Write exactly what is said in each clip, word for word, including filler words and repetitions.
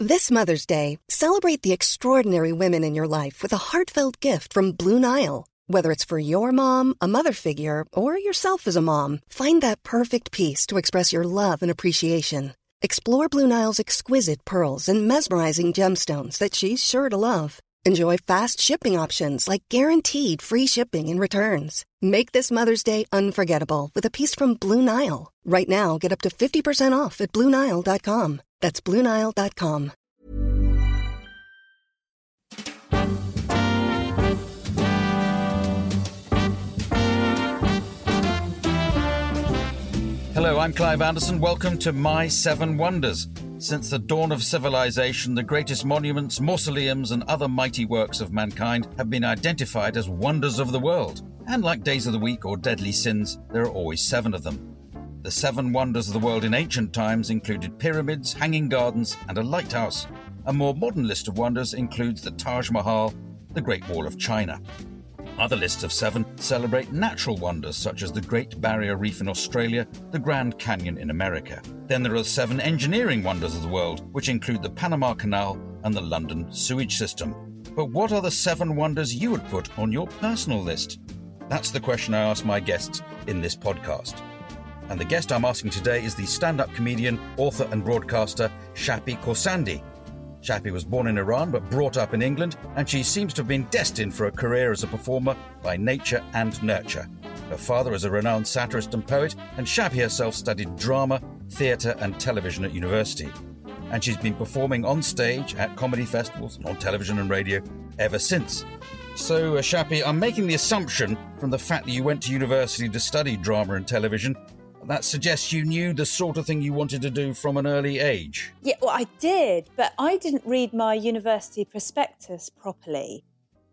This Mother's Day, celebrate the extraordinary women in your life with a heartfelt gift from Blue Nile. Whether it's for your mom, a mother figure, or yourself as a mom, find that perfect piece to express your love and appreciation. Explore Blue Nile's exquisite pearls and mesmerizing gemstones that she's sure to love. Enjoy fast shipping options like guaranteed free shipping and returns. Make this Mother's Day unforgettable with a piece from Blue Nile. Right now, get up to fifty percent off at Blue Nile dot com. That's Blue Nile dot com. Hello, I'm Clive Anderson. Welcome to My Seven Wonders. Since the dawn of civilization, the greatest monuments, mausoleums, and other mighty works of mankind have been identified as wonders of the world. And like days of the week or deadly sins, there are always seven of them. The seven wonders of the world in ancient times included pyramids, hanging gardens, and a lighthouse. A more modern list of wonders includes the Taj Mahal, the Great Wall of China. Other lists of seven celebrate natural wonders such as the Great Barrier Reef in Australia, the Grand Canyon in America. Then there are seven engineering wonders of the world, which include the Panama Canal and the London sewage system. But what are the seven wonders you would put on your personal list? That's the question I ask my guests in this podcast. And the guest I'm asking today is the stand-up comedian, author and broadcaster Shappi Khorsandi. Shappi was born in Iran but brought up in England, and she seems to have been destined for a career as a performer by nature and nurture. Her father is a renowned satirist and poet, and Shappi herself studied drama, theatre and television at university. And she's been performing on stage, at comedy festivals and on television and radio ever since. So, uh, Shappi, I'm making the assumption from the fact that you went to university to study drama and television, that suggests you knew the sort of thing you wanted to do from an early age. Yeah, well, I did, but I didn't read my university prospectus properly.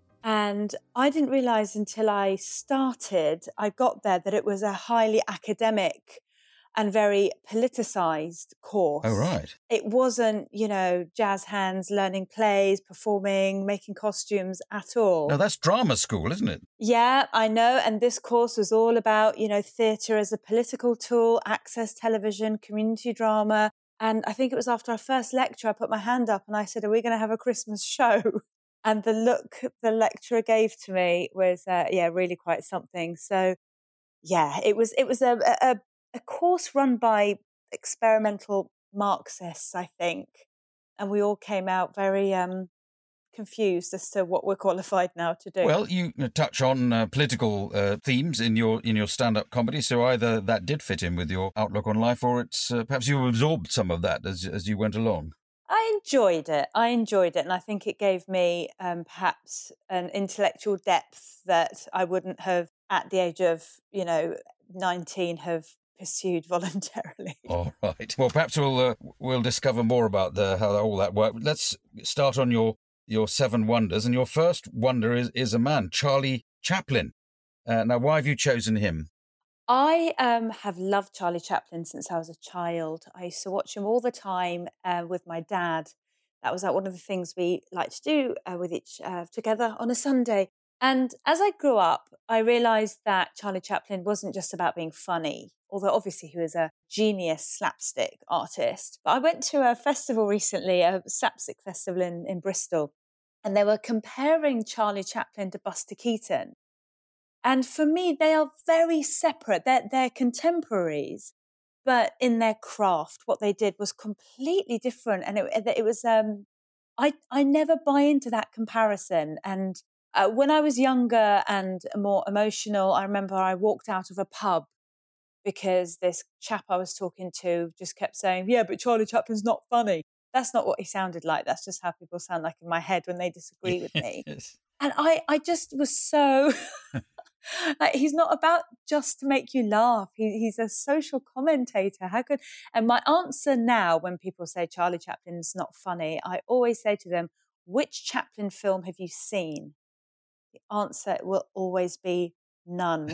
And I didn't realise until I started, I got there, that it was a highly academic and very politicised course. Oh, right. It wasn't, you know, jazz hands, learning plays, performing, making costumes at all. No, that's drama school, isn't it? Yeah, I know. And this course was all about, you know, theatre as a political tool, access television, community drama. And I think it was after our first lecture, I put my hand up and I said, are we going to have a Christmas show? And the look the lecturer gave to me was, uh, yeah, really quite something. So, yeah, it was, it was a, a, a course run by experimental Marxists, I think. And we all came out very um, confused as to what we're qualified now to do. Well, you touch on uh, political uh, themes in your in your stand-up comedy, so either that did fit in with your outlook on life, or it's uh, perhaps you absorbed some of that as as you went along. I enjoyed it. I enjoyed it, and I think it gave me um, perhaps an intellectual depth that I wouldn't have at the age of, you know, nineteen have pursued voluntarily. All right. Well, perhaps we'll uh, we'll discover more about the how all that worked. Let's start on your your seven wonders, and your first wonder is is a man, Charlie Chaplin. Uh, now, why have you chosen him? I um, have loved Charlie Chaplin since I was a child. I used to watch him all the time uh, with my dad. That was like one of the things we liked to do uh, with each uh, together on a Sunday. And as I grew up, I realised that Charlie Chaplin wasn't just about being funny, although obviously he was a genius slapstick artist. But I went to a festival recently, a slapstick festival in, in Bristol, and they were comparing Charlie Chaplin to Buster Keaton. And for me, they are very separate. They're, they're contemporaries, but in their craft, what they did was completely different. And it, it was, um, I, I never buy into that comparison. And Uh, when I was younger and more emotional, I remember I walked out of a pub because this chap I was talking to just kept saying, yeah, but Charlie Chaplin's not funny. That's not what he sounded like. That's just how people sound like in my head when they disagree with me. Yes. And I, I just was so... like, he's not about just to make you laugh. He, he's a social commentator. How could... And my answer now when people say Charlie Chaplin's not funny, I always say to them, which Chaplin film have you seen? The answer will always be none.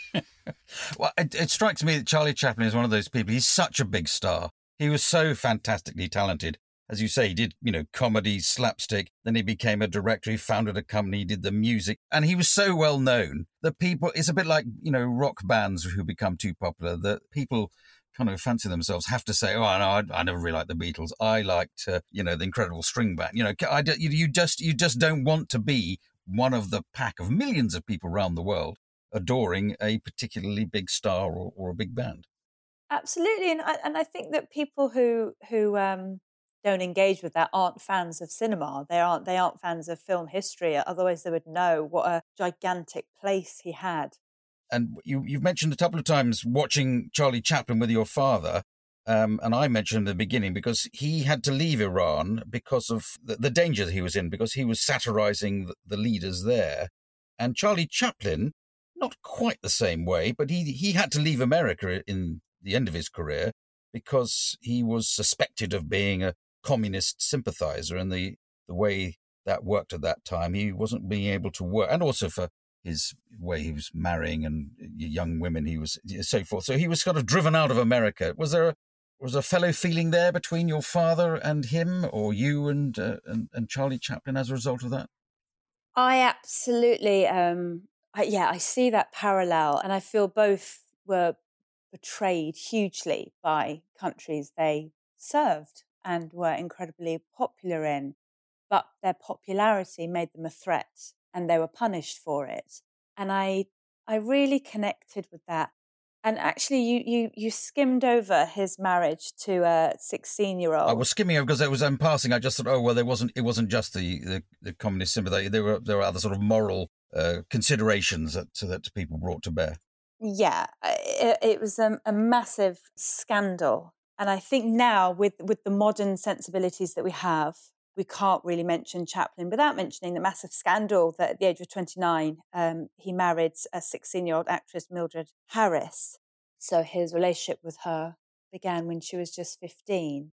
Well, it, it strikes me that Charlie Chaplin is one of those people. He's such a big star. He was so fantastically talented. As you say, he did, you know, comedy, slapstick. Then he became a director. He founded a company. He did the music. And he was so well known that people, it's a bit like, you know, rock bands who become too popular, that people kind of fancy themselves have to say, oh, no, I, I never really liked the Beatles. I liked, uh, you know, the Incredible String Band. You know, I, you, you just you just don't want to be one of the pack of millions of people around the world adoring a particularly big star or, or a big band. Absolutely, and I, and I think that people who who um, don't engage with that aren't fans of cinema. They aren't they aren't fans of film history. Otherwise, they would know what a gigantic place he had. And you, you've mentioned a couple of times watching Charlie Chaplin with your father, um, and I mentioned in the beginning because he had to leave Iran because of the, the danger that he was in, because he was satirizing the, the leaders there. And Charlie Chaplin, not quite the same way, but he he had to leave America in the end of his career because he was suspected of being a communist sympathizer, and the, the way that worked at that time, he wasn't being able to work, and also for his way he was marrying and young women, he was so forth. So he was sort of driven out of America. Was there a, was a fellow feeling there between your father and him, or you and uh, and, and Charlie Chaplin as a result of that? I absolutely, um, I, yeah, I see that parallel, and I feel both were betrayed hugely by countries they served and were incredibly popular in, but their popularity made them a threat and they were punished for it. And I I really connected with that. And actually you you you skimmed over his marriage to a sixteen year old. I was skimming over because it was in passing. I just thought, oh well, there wasn't it wasn't just the, the, the communist sympathy. There were there were other sort of moral uh, considerations that that people brought to bear. Yeah, it, it was a, a massive scandal. And I think now with with the modern sensibilities that we have, we can't really mention Chaplin without mentioning the massive scandal that at the age of twenty-nine, um, he married a sixteen-year-old actress, Mildred Harris. So his relationship with her began when she was just fifteen.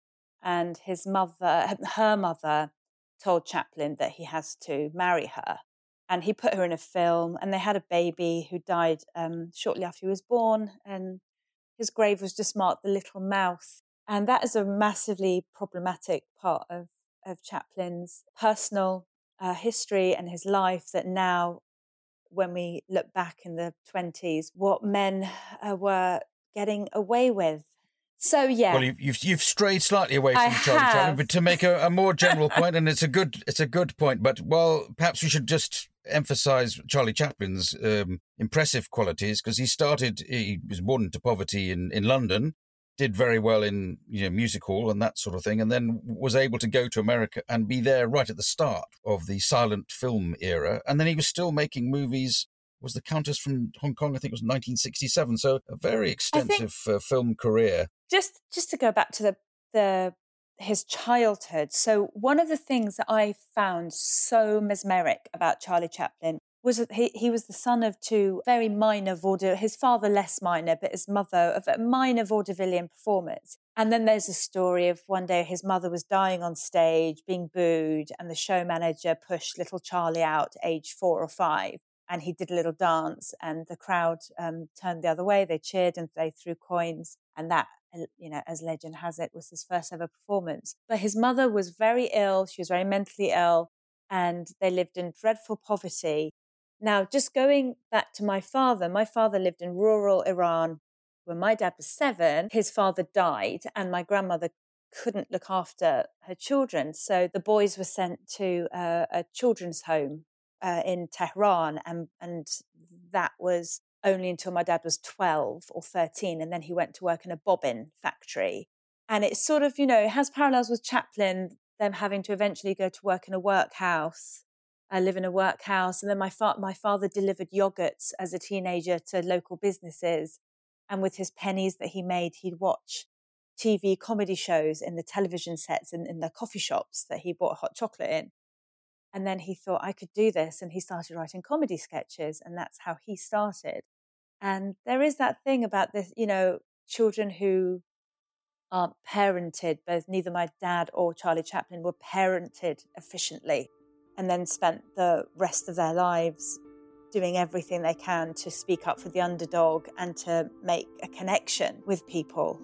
And his mother, her mother, told Chaplin that he has to marry her. And he put her in a film, and they had a baby who died um, shortly after he was born. And his grave was just marked the little mouth. And that is a massively problematic part of of Chaplin's personal uh, history and his life, that now, when we look back in the twenties, what men uh, were getting away with. So, yeah. Well, you've, you've, you've strayed slightly away from I Charlie have. Chaplin, but to make a, a more general point, and it's a good it's a good point, but, well, perhaps we should just emphasise Charlie Chaplin's um, impressive qualities, because he started, he was born into poverty in, in London, did very well in you know music hall and that sort of thing, and then was able to go to America and be there right at the start of the silent film era. And then he was still making movies. Was The Countess from Hong Kong, I think it was nineteen sixty-seven. So a very extensive uh, film career. Just just to go back to the the his childhood. So one of the things that I found so mesmeric about Charlie Chaplin was that he, he was the son of two very minor vaudeville, his father less minor, but his mother of a minor vaudevillian performers. And then there's a story of one day his mother was dying on stage, being booed, and the show manager pushed little Charlie out, age four or five, and he did a little dance, and the crowd um, turned the other way. They cheered and they threw coins, and that, you know, as legend has it, was his first ever performance. But his mother was very ill. She was very mentally ill, and they lived in dreadful poverty. Now, just going back to my father, my father lived in rural Iran. When my dad was seven, his father died, and my grandmother couldn't look after her children. So the boys were sent to uh, a children's home uh, in Tehran, and, and that was only until my dad was twelve or thirteen, and then he went to work in a bobbin factory. And it's sort of, you know, it has parallels with Chaplin, them having to eventually go to work in a workhouse. I live in a workhouse. And then my, fa- my father delivered yogurts as a teenager to local businesses. And with his pennies that he made, he'd watch T V comedy shows in the television sets and in the coffee shops that he bought hot chocolate in. And then he thought, I could do this. And he started writing comedy sketches. And that's how he started. And there is that thing about this, you know, children who aren't parented, both neither my dad or Charlie Chaplin were parented efficiently, and then spent the rest of their lives doing everything they can to speak up for the underdog and to make a connection with people.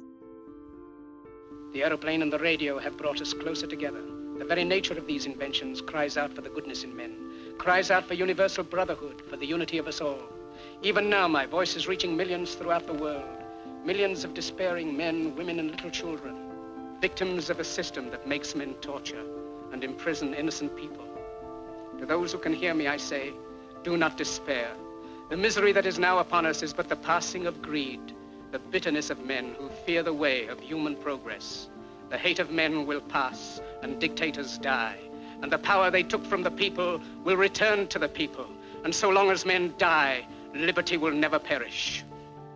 The aeroplane and the radio have brought us closer together. The very nature of these inventions cries out for the goodness in men, cries out for universal brotherhood, for the unity of us all. Even now, my voice is reaching millions throughout the world. Millions of despairing men, women, and little children, victims of a system that makes men torture and imprison innocent people. To those who can hear me, I say, do not despair. The misery that is now upon us is but the passing of greed, the bitterness of men who fear the way of human progress. The hate of men will pass and dictators die, and the power they took from the people will return to the people. And so long as men die, liberty will never perish.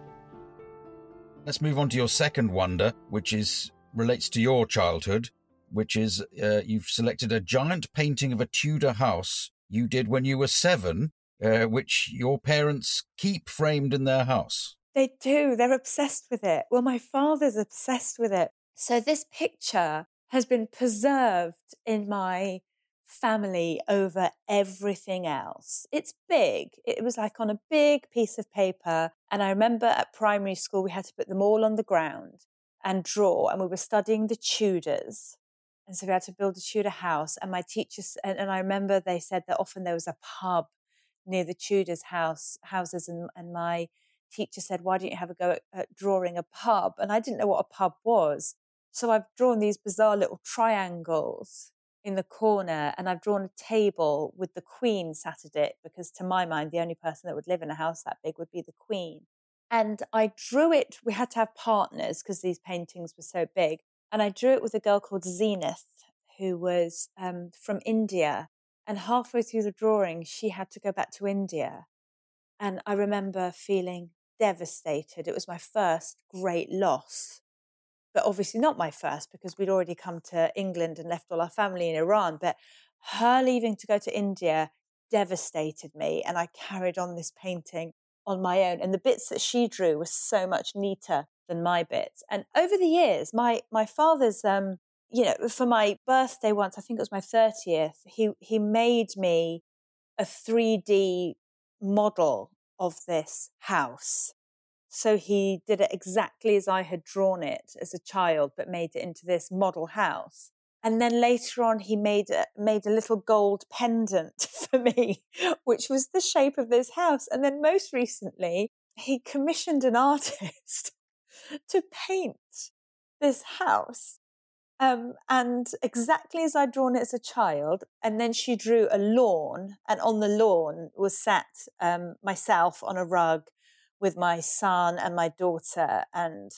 Let's move on to your second wonder, which is relates to your childhood, which is uh, you've selected a giant painting of a Tudor house you did when you were seven, uh, which your parents keep framed in their house. They do. They're obsessed with it. Well, my father's obsessed with it. So this picture has been preserved in my family over everything else. It's big. It was like on a big piece of paper. And I remember at primary school, we had to put them all on the ground and draw. And we were studying the Tudors. And so we had to build a Tudor house. And my teachers, and, and I remember they said that often there was a pub near the Tudors' house houses. And, and my teacher said, why don't you have a go at, at drawing a pub? And I didn't know what a pub was. So I've drawn these bizarre little triangles in the corner, and I've drawn a table with the Queen sat at it, because to my mind, the only person that would live in a house that big would be the Queen. And I drew it, we had to have partners because these paintings were so big. And I drew it with a girl called Zenith, who was um, from India. And halfway through the drawing, she had to go back to India. And I remember feeling devastated. It was my first great loss. But obviously not my first, because we'd already come to England and left all our family in Iran. But her leaving to go to India devastated me. And I carried on this painting on my own. And the bits that she drew were so much neater than my bits. And over the years, my my father's, um, you know, for my birthday once, I think it was my thirtieth, he he made me a three D model of this house. So he did it exactly as I had drawn it as a child, but made it into this model house. And then later on, he made a, made a little gold pendant for me, which was the shape of this house. And then most recently, he commissioned an artist to paint this house. Um, and exactly as I'd drawn it as a child. And then she drew a lawn, and on the lawn was sat um, myself on a rug with my son and my daughter and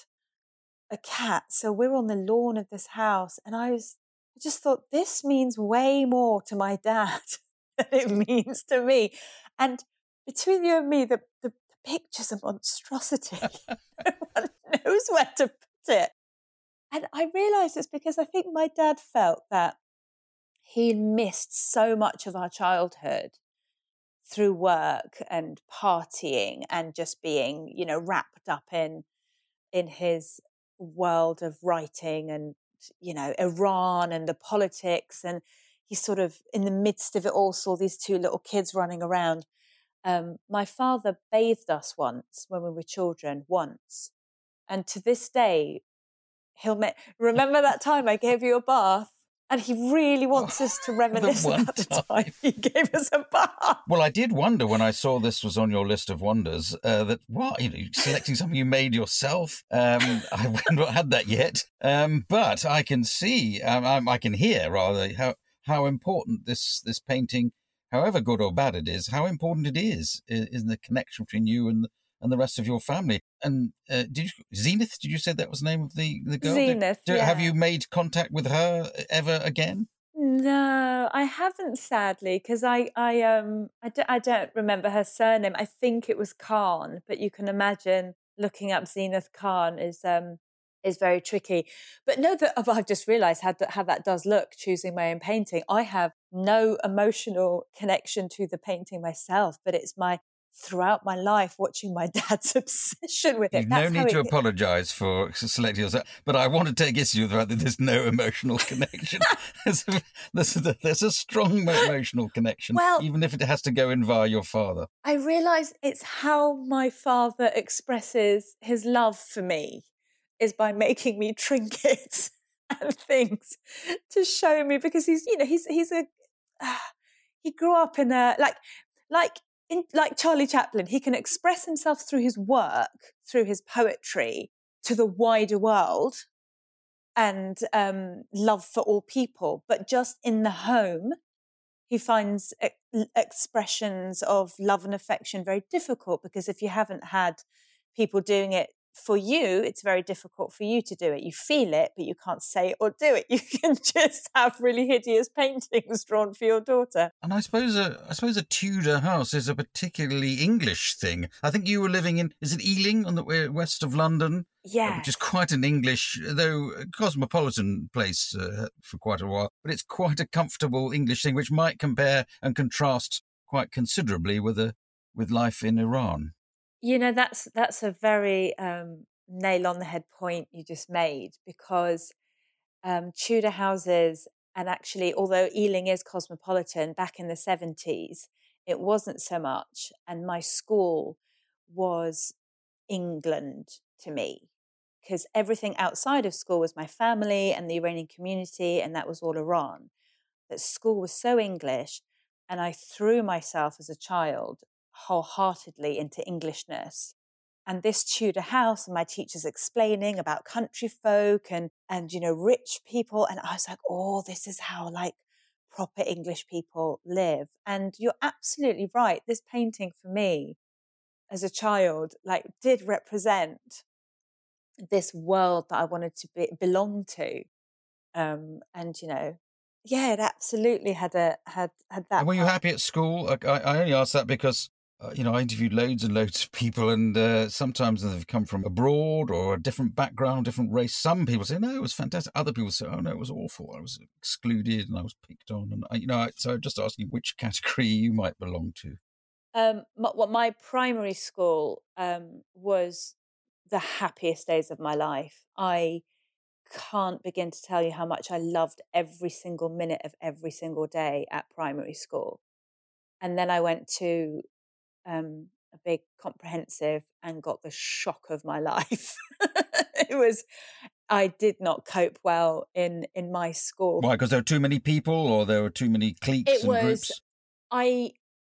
a cat. So we're on the lawn of this house. And I was, I just thought, this means way more to my dad than it means to me. And between you and me, the, the, the picture's a monstrosity. No one knows where to put it. And I realised it's because I think my dad felt that he missed so much of our childhood through work and partying and just being, you know, wrapped up in in his world of writing and, you know, Iran and the politics. And he sort of, in the midst of it all, saw these two little kids running around. Um, my father bathed us once when we were children, once. And to this day, he'll make, remember that time I gave you a bath? And he really wants us to reminisce the about the time he gave us a bath. Well, I did wonder when I saw this was on your list of wonders uh, that, what, you know, selecting something you made yourself. Um, I've not had that yet. Um, but I can see, um, I can hear, rather, how how important this, this painting, however good or bad it is, how important it is in the connection between you and the, and the rest of your family. And uh, did you, Zenith, did you say that was the name of the, the girl? Zenith, did, yeah. Have you made contact with her ever again? No, I haven't, sadly, because I I um I, d- I don't remember her surname. I think it was Khan, but you can imagine looking up Zenith Khan is um is very tricky. But no, that oh, I've just realised how that, how that does look. Choosing my own painting, I have no emotional connection to the painting myself, but it's my throughout my life watching my dad's obsession with it. You've That's no need how to it, apologise for selecting yourself, but I want to take issue with the fact that there's no emotional connection. there's, a, there's, a, there's a strong emotional connection, well, even if it has to go in via your father. I realise it's how my father expresses his love for me, is by making me trinkets and things to show me, because he's, you know, he's he's a uh, he grew up in a like like. In, like Charlie Chaplin, he can express himself through his work, through his poetry, to the wider world and um, love for all people. But just in the home, he finds e- expressions of love and affection very difficult, because if you haven't had people doing it for you, it's very difficult for you to do it. You feel it, but you can't say it or do it. You can just have really hideous paintings drawn for your daughter. And I suppose a, I suppose a Tudor house is a particularly English thing. I think you were living in, is it Ealing, on the west of London? Yeah. Which is quite an English, though cosmopolitan place uh, for quite a while, but it's quite a comfortable English thing, which might compare and contrast quite considerably with a, with life in Iran. You know, that's that's a very um, nail on the head point you just made, because um, Tudor houses, and actually, although Ealing is cosmopolitan, back in the seventies, it wasn't so much. And my school was England to me, because everything outside of school was my family and the Iranian community, and that was all Iran. That school was so English, and I threw myself as a child wholeheartedly into Englishness. And this Tudor house, and my teachers explaining about country folk and and you know rich people, and I was like, oh, this is how like proper English people live. And you're absolutely right. This painting for me as a child like did represent this world that I wanted to be, belong to. Um, and you know, yeah, it absolutely had a had had that. And were you part. happy at school? I, I only asked that because uh, you know I interviewed loads and loads of people, and uh, sometimes they've come from abroad or a different background, different race. Some people say no, it was fantastic. Other people say, oh no, it was awful. I was excluded and I was picked on, and I, you know. So I'm just asking which category you might belong to. Um, my, what my primary school um, was the happiest days of my life. I can't begin to tell you how much I loved every single minute of every single day at primary school. And then I went to um, a big comprehensive and got the shock of my life. It was, I did not cope well in in my school. Why? Because there were too many people, or there were too many cliques It and was, groups? I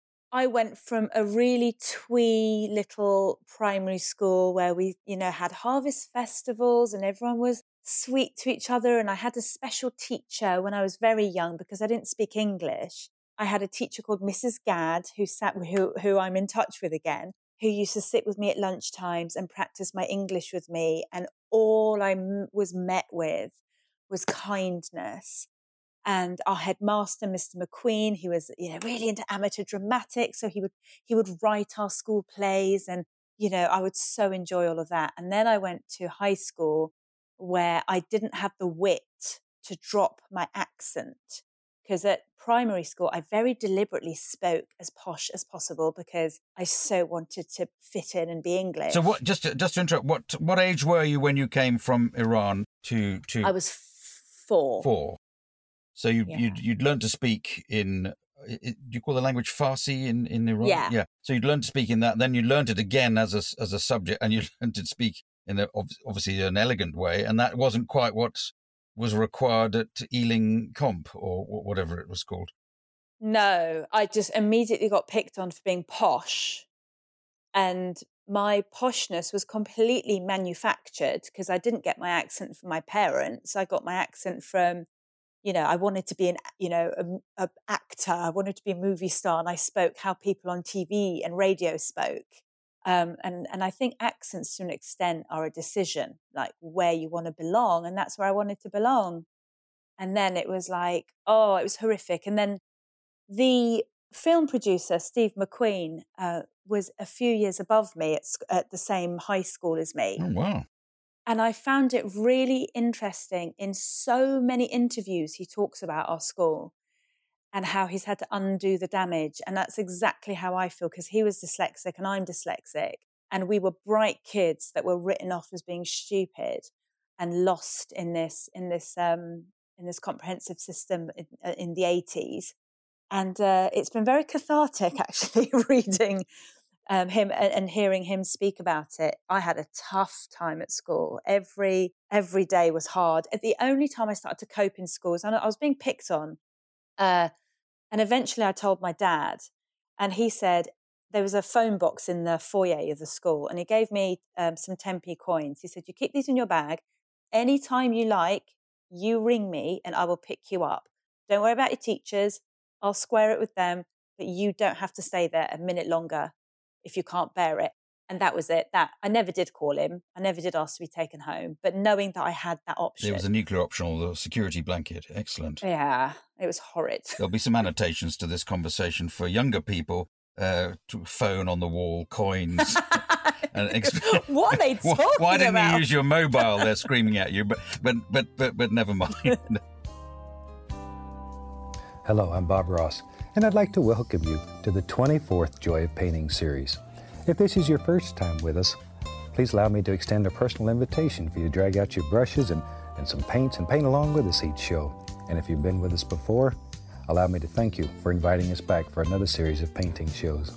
I went from a really twee little primary school where we, you know, had harvest festivals and everyone was sweet to each other. And I had a special teacher when I was very young because I didn't speak English. I had a teacher called Missus Gadd who sat with, who, who I'm in touch with again, who used to sit with me at lunch times and practice my English with me. And all I m- was met with was kindness. And our headmaster, Mister McQueen, he was, you know, really into amateur dramatics. So he would he would write our school plays, and you know, I would so enjoy all of that. And then I went to high school where I didn't have the wit to drop my accent, because at primary school I very deliberately spoke as posh as possible because I so wanted to fit in and be English. So what? Just to, just to interrupt, what what age were you when you came from Iran to to? I was four. Four. So you, Yeah. you'd, you'd learn to speak in, do you call the language Farsi in, in Iran? Yeah. Yeah. So you'd learn to speak in that, then you learned it again as a, as a subject, and you learned to speak in a, obviously an elegant way, and that wasn't quite what was required at Ealing Comp, or whatever it was called. No, I just immediately got picked on for being posh. And my poshness was completely manufactured because I didn't get my accent from my parents. I got my accent from, you know, I wanted to be an, you know, a, a actor. I wanted to be a movie star, and I spoke how people on T V and radio spoke. Um, and and I think accents, to an extent, are a decision, like where you want to belong, and that's where I wanted to belong. And then it was like, oh, it was horrific. And then the film producer, Steve McQueen, uh, was a few years above me at, at the same high school as me. Oh, wow. And I found it really interesting. In so many interviews, he talks about our school and how he's had to undo the damage. And that's exactly how I feel, because he was dyslexic and I'm dyslexic. And we were bright kids that were written off as being stupid and lost in this in this um, in this comprehensive system in, in the eighties. And uh, it's been very cathartic, actually, reading Um, him and, and hearing him speak about it. I had a tough time at school. Every every day was hard. At the only time I started to cope in school was I was being picked on, uh, and eventually I told my dad, and he said, there was a phone box in the foyer of the school, and he gave me um, some ten p coins. He said, you keep these in your bag. Anytime you like, you ring me and I will pick you up. Don't worry about your teachers. I'll square it with them, but you don't have to stay there a minute longer if you can't bear it. And that was it. That I never did call him. I never did ask to be taken home. But knowing that I had that option. There was a nuclear option or the security blanket. Excellent. Yeah, it was horrid. There'll be some annotations to this conversation for younger people. Uh, to phone on the wall, coins. and exp- what are they talking about? Why didn't about? you use your mobile? They're screaming at you. But but but but, but never mind. Hello, I'm Bob Ross, and I'd like to welcome you to the twenty-fourth Joy of Painting series. If this is your first time with us, please allow me to extend a personal invitation for you to drag out your brushes and, and some paints and paint along with us each show. And if you've been with us before, allow me to thank you for inviting us back for another series of painting shows.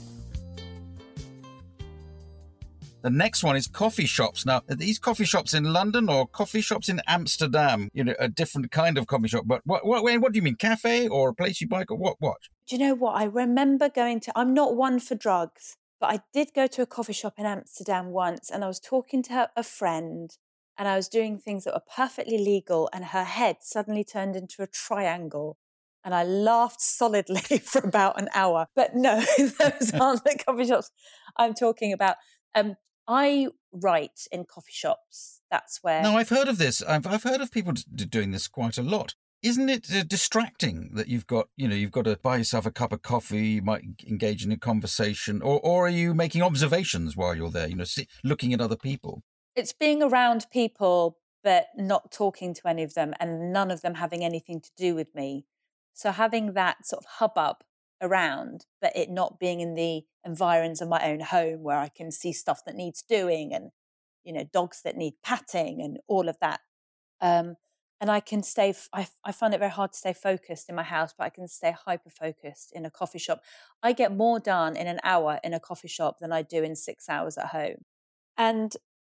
The next one is coffee shops. Now, are these coffee shops in London or coffee shops in Amsterdam? You know, a different kind of coffee shop. But what what, what do you mean, cafe or a place you buy? What, what? Do you know what? I remember going to, I'm not one for drugs, but I did go to a coffee shop in Amsterdam once, and I was talking to a friend, and I was doing things that were perfectly legal, and her head suddenly turned into a triangle. And I laughed solidly for about an hour. But no, those aren't the coffee shops I'm talking about. Um, I write in coffee shops. That's where... No, I've heard of this. I've, I've heard of people d- doing this quite a lot. Isn't it uh, distracting that you've got, you know, you've got to buy yourself a cup of coffee, you might engage in a conversation, or, or are you making observations while you're there, you know, see, looking at other people? It's being around people, but not talking to any of them, and none of them having anything to do with me. So having that sort of hubbub around, but it not being in the environs of my own home where I can see stuff that needs doing and, you know, dogs that need patting and all of that. Um, and I can stay, I, I find it very hard to stay focused in my house, but I can stay hyper-focused in a coffee shop. I get more done in an hour in a coffee shop than I do in six hours at home. And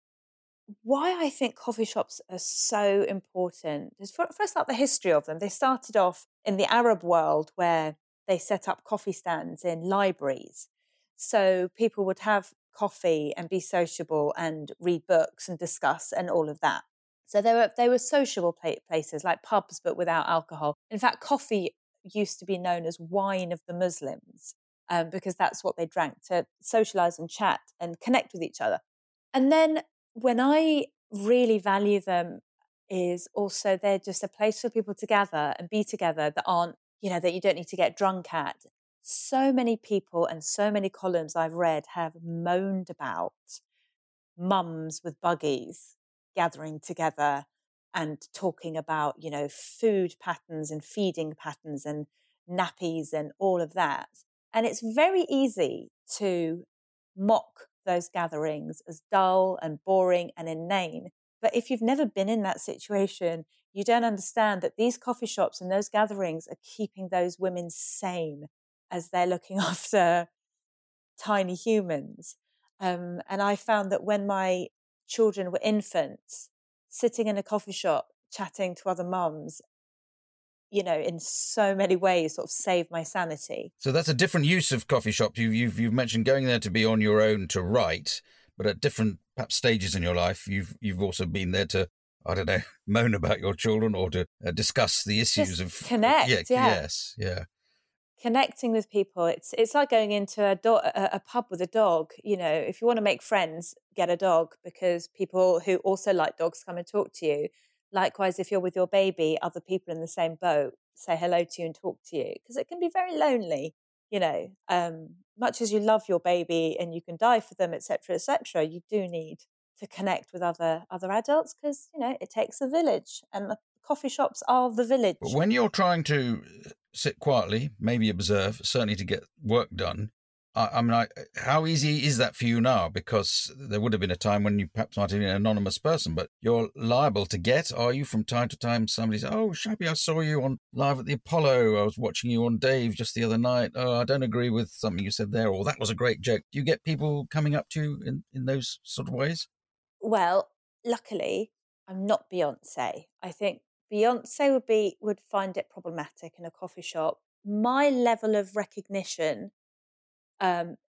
why I think coffee shops are so important is first up the history of them. They started off in the Arab world where they set up coffee stands in libraries. So people would have coffee and be sociable and read books and discuss and all of that. So they were they were sociable places like pubs, but without alcohol. In fact, coffee used to be known as wine of the Muslims um, because that's what they drank to socialize and chat and connect with each other. And then when I really value them is also they're just a place for people to gather and be together that aren't, you know, that you don't need to get drunk at. So many people and so many columns I've read have moaned about mums with buggies gathering together and talking about, you know, food patterns and feeding patterns and nappies and all of that. And it's very easy to mock those gatherings as dull and boring and inane. But if you've never been in that situation, you don't understand that these coffee shops and those gatherings are keeping those women sane as they're looking after tiny humans. Um, and I found that when my children were infants, sitting in a coffee shop, chatting to other mums, you know, in so many ways sort of saved my sanity. So that's a different use of coffee shops. You've, you've, you've mentioned going there to be on your own to write, but at different perhaps stages in your life, you've you've also been there to, I don't know, moan about your children or to uh, discuss the issues Just of... connect, yeah, yeah. Yes, yeah. Connecting with people. It's it's like going into a, do- a, a pub with a dog. You know, if you want to make friends, get a dog because people who also like dogs come and talk to you. Likewise, if you're with your baby, other people in the same boat say hello to you and talk to you because it can be very lonely, you know, um, much as you love your baby and you can die for them, et cetera, et cetera, you do need to connect with other other adults because, you know, it takes a village and the coffee shops are the village. But when you're trying to sit quietly, maybe observe, certainly to get work done, I, I mean, I, how easy is that for you now? Because there would have been a time when you perhaps might have been an anonymous person, but you're liable to get, are you, from time to time, somebody says, oh, Shabby, I saw you on live at the Apollo. I was watching you on Dave just the other night. Oh, I don't agree with something you said there, or that was a great joke. Do you get people coming up to you in, in those sort of ways? Well, luckily, I'm not Beyonce. I think Beyonce would be would find it problematic in a coffee shop. My level of recognition um,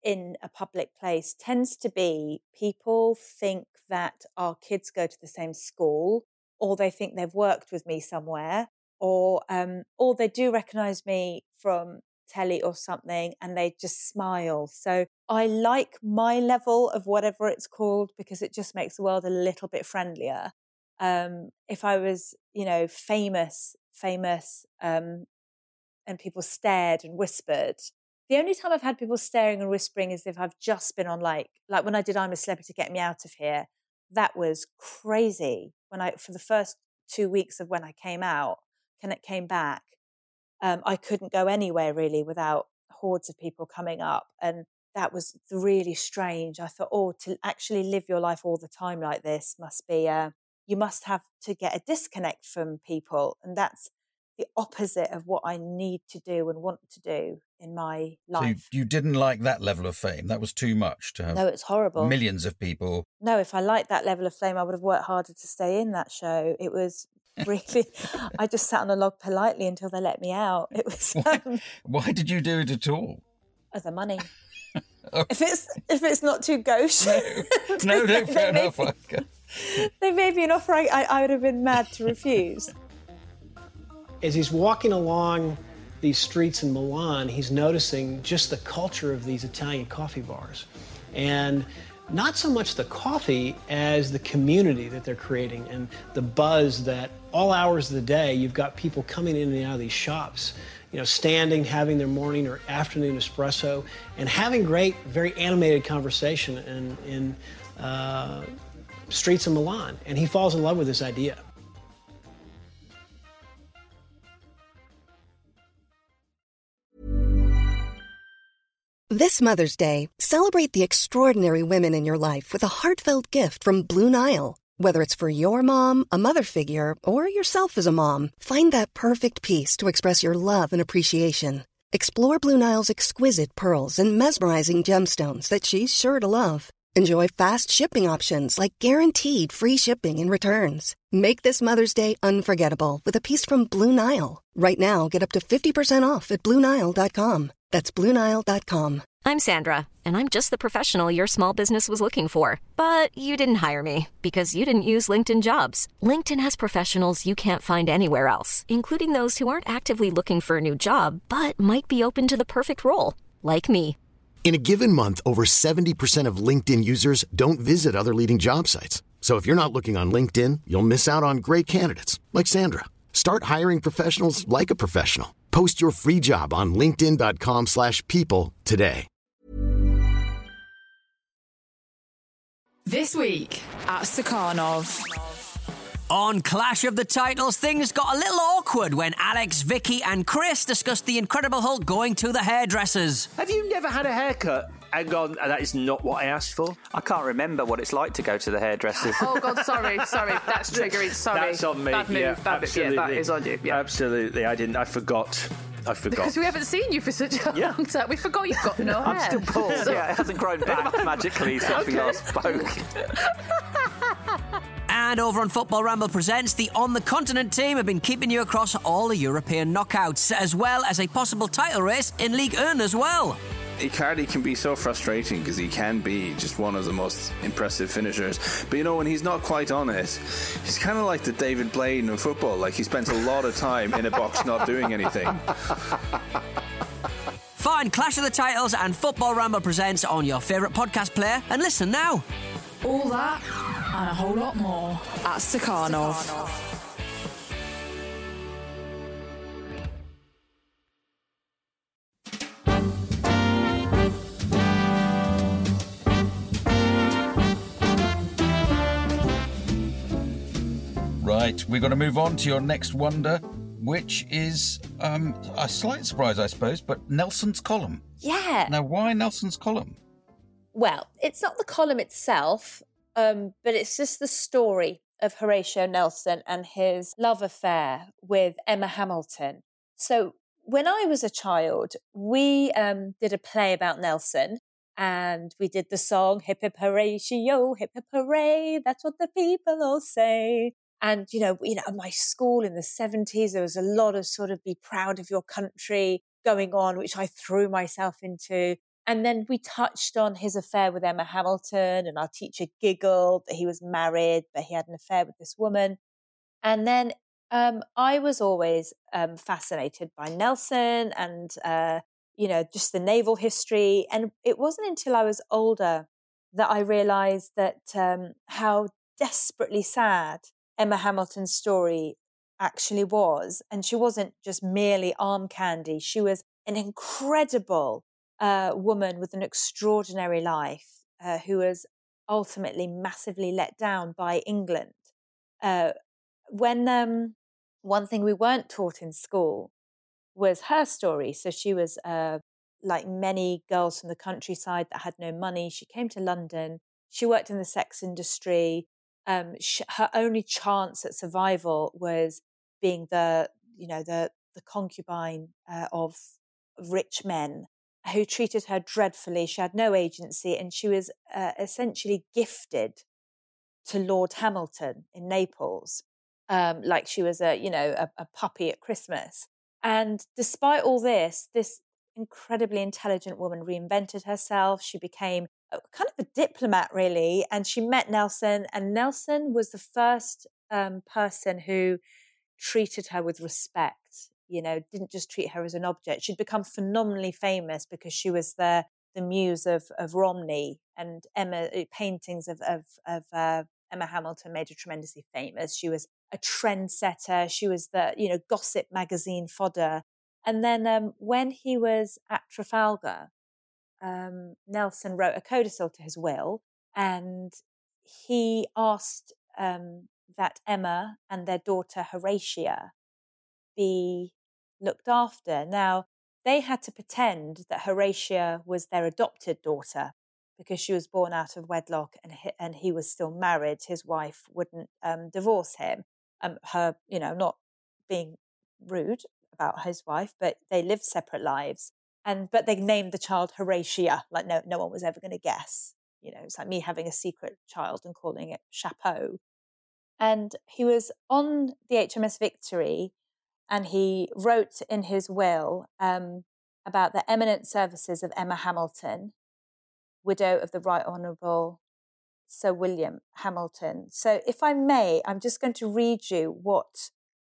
in a public place tends to be people think that our kids go to the same school, or they think they've worked with me somewhere, or um, or they do recognise me from telly or something and they just smile. So I like my level of whatever it's called because it just makes the world a little bit friendlier. Um, if I was, you know, famous, famous, um, and people stared and whispered, the only time I've had people staring and whispering is if I've just been on like, like when I did I'm a Celebrity, Get Me Out of Here. That was crazy. When I, for the first two weeks of when I came out, and it came back, um, I couldn't go anywhere really without hordes of people coming up. And that was really strange. I thought, oh, to actually live your life all the time like this must be, uh, you must have to get a disconnect from people. And that's the opposite of what I need to do and want to do in my life. So you, you didn't like that level of fame? That was too much to have? No, it's horrible. Millions of people. No, if I liked that level of fame, I would have worked harder to stay in that show. It was really, I just sat on a log politely until they let me out. It was. Why, Um, why did you do it at all? oh, the money. Oh. If it's if it's not too gauche. No, no, no, fair enough. Okay. They made me an offer I, I, I would have been mad to refuse. As he's walking along these streets in Milan, he's noticing just the culture of these Italian coffee bars. And not so much the coffee as the community that they're creating and the buzz that all hours of the day you've got people coming in and out of these shops, you know, standing, having their morning or afternoon espresso, and having great, very animated conversation in, in uh, streets of Milan. And he falls in love with this idea. This Mother's Day, celebrate the extraordinary women in your life with a heartfelt gift from Blue Nile. Whether it's for your mom, a mother figure, or yourself as a mom, find that perfect piece to express your love and appreciation. Explore Blue Nile's exquisite pearls and mesmerizing gemstones that she's sure to love. Enjoy fast shipping options like guaranteed free shipping and returns. Make this Mother's Day unforgettable with a piece from Blue Nile. Right now, get up to fifty percent off at Blue Nile dot com. That's Blue Nile dot com. I'm Sandra, and I'm just the professional your small business was looking for. But you didn't hire me because you didn't use LinkedIn Jobs. LinkedIn has professionals you can't find anywhere else, including those who aren't actively looking for a new job, but might be open to the perfect role, like me. In a given month, over seventy percent of LinkedIn users don't visit other leading job sites. So if you're not looking on LinkedIn, you'll miss out on great candidates like Sandra. Start hiring professionals like a professional. Post your free job on linkedin dot com slash people today. This week at Stakhanov. On Clash of the Titles, things got a little awkward when Alex, Vicky and Chris discussed the Incredible Hulk going to the hairdressers. Have you never had a haircut and gone, that is not what I asked for? I can't remember what it's like to go to the hairdressers. Oh, God, sorry, sorry. That's triggering, sorry. That's on me. Bad move, yeah, bad move. Yeah, that is on you. Yeah. Absolutely, I didn't, I forgot. I forgot. Because we haven't seen you for such a yeah. long time. We forgot you've got no hair. I'm still bald. Yeah, it hasn't grown back magically since okay. we last spoke. And over on Football Ramble Presents, the On the Continent team have been keeping you across all the European knockouts, as well as a possible title race in Ligue one as well. Icardi can be so frustrating because he can be just one of the most impressive finishers. But you know, when he's not quite on it, he's kind of like the David Blaine in football. Like, he spends a lot of time in a box not doing anything. Find Clash of the Titles and Football Ramble Presents on your favourite podcast player and listen now. All that and a whole lot more at Stakhanov. Right, we've got to move on to your next wonder, which is um, a slight surprise, I suppose, but Nelson's column. Yeah. Now, why Nelson's column? Well, it's not the column itself, um, but it's just the story of Horatio Nelson and his love affair with Emma Hamilton. So when I was a child, we um, did a play about Nelson, and we did the song, hip hip Horatio, hip hip hooray, that's what the people all say. And, you know, you know, at my school in the seventies, there was a lot of sort of be proud of your country going on, which I threw myself into. And then we touched on his affair with Emma Hamilton, and our teacher giggled that he was married, but he had an affair with this woman. And then um, I was always um, fascinated by Nelson and, uh, you know, just the naval history. And it wasn't until I was older that I realized that um, how desperately sad Emma Hamilton's story actually was. And she wasn't just merely arm candy. She was an incredible uh, woman with an extraordinary life uh, who was ultimately massively let down by England. Uh, when um, one thing we weren't taught in school was her story. So she was uh, like many girls from the countryside that had no money. She came to London. She worked in the sex industry. Um, she, her only chance at survival was being the, you know, the the concubine uh, of rich men who treated her dreadfully. She had no agency, and she was uh, essentially gifted to Lord Hamilton in Naples, um, like she was a, you know, a, a puppy at Christmas. And despite all this, this incredibly intelligent woman reinvented herself. She became a, kind of a diplomat, really, and she met Nelson. And Nelson was the first um, person who treated her with respect. You know, didn't just treat her as an object. She'd become phenomenally famous because she was the the muse of of Romney, and Emma paintings of of, of uh, Emma Hamilton made her tremendously famous. She was a trendsetter. She was the, you know, gossip magazine fodder. And then um, when he was at Trafalgar, um, Nelson wrote a codicil to his will, and he asked um, that Emma and their daughter Horatia be looked after. Now, they had to pretend that Horatia was their adopted daughter because she was born out of wedlock, and he, and he was still married. His wife wouldn't um, divorce him. Um, her, you know, not being rude about his wife, but they lived separate lives. And but they named the child Horatia, like no no one was ever going to guess. You know, it's like me having a secret child and calling it Chapeau. And he was on the H M S Victory, and he wrote in his will um, about the eminent services of Emma Hamilton, widow of the Right Honourable Sir William Hamilton. So if I may, I'm just going to read you what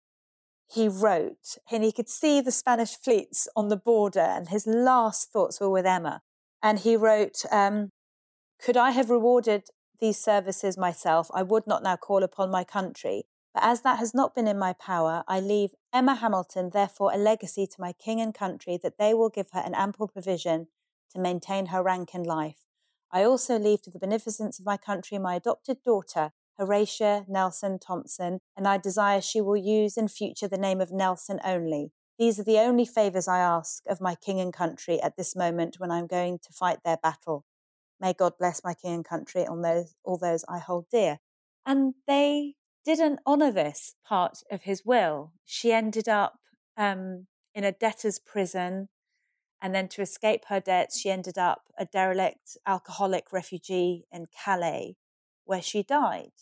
he wrote. And he could see the Spanish fleets on the border, and his last thoughts were with Emma. And he wrote, um, could I have rewarded these services myself, I would not now call upon my country. But as that has not been in my power, I leave Emma Hamilton, therefore, a legacy to my king and country, that they will give her an ample provision to maintain her rank in life. I also leave to the beneficence of my country my adopted daughter, Horatia Nelson Thompson, and I desire she will use in future the name of Nelson only. These are the only favours I ask of my king and country at this moment when I am going to fight their battle. May God bless my king and country on those, all those I hold dear. And they didn't honour this part of his will. She ended up um, in a debtor's prison, and then to escape her debts, she ended up a derelict alcoholic refugee in Calais, where she died.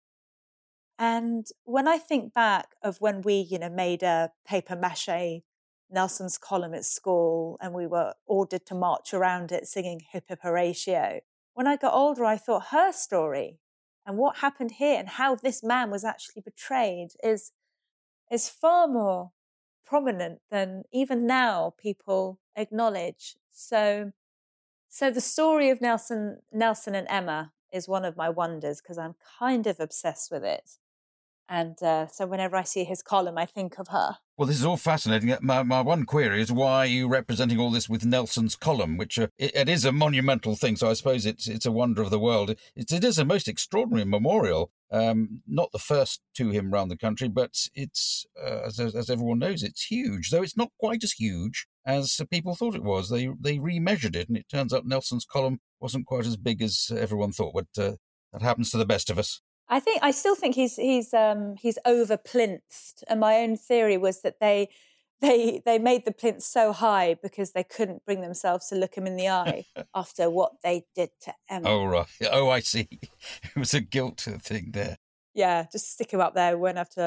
And when I think back of when we, you know, made a paper mache Nelson's column at school, and we were ordered to march around it singing Hip Hip Horatio, when I got older, I thought her story and what happened here and how this man was actually betrayed is is far more prominent than even now people acknowledge. So, so the story of Nelson, Nelson and Emma is one of my wonders because I'm kind of obsessed with it. And uh, so whenever I see his column, I think of her. Well, this is all fascinating. My, my one query is why are you representing all this with Nelson's column, which uh, it, it is a monumental thing. So I suppose it's it's a wonder of the world. It, it is a most extraordinary memorial. Um, not the first to him around the country, but it's, uh, as, as everyone knows, it's huge. Though it's not quite as huge as people thought it was. They they remeasured it, and it turns out Nelson's column wasn't quite as big as everyone thought. But uh, that happens to the best of us. I think I still think he's he's um, he's over plinths, and my own theory was that they they they made the plinth so high because they couldn't bring themselves to look him in the eye after what they did to Emma. Oh right, oh I see. It was a guilt thing there. Yeah, just stick him up there. We won't have to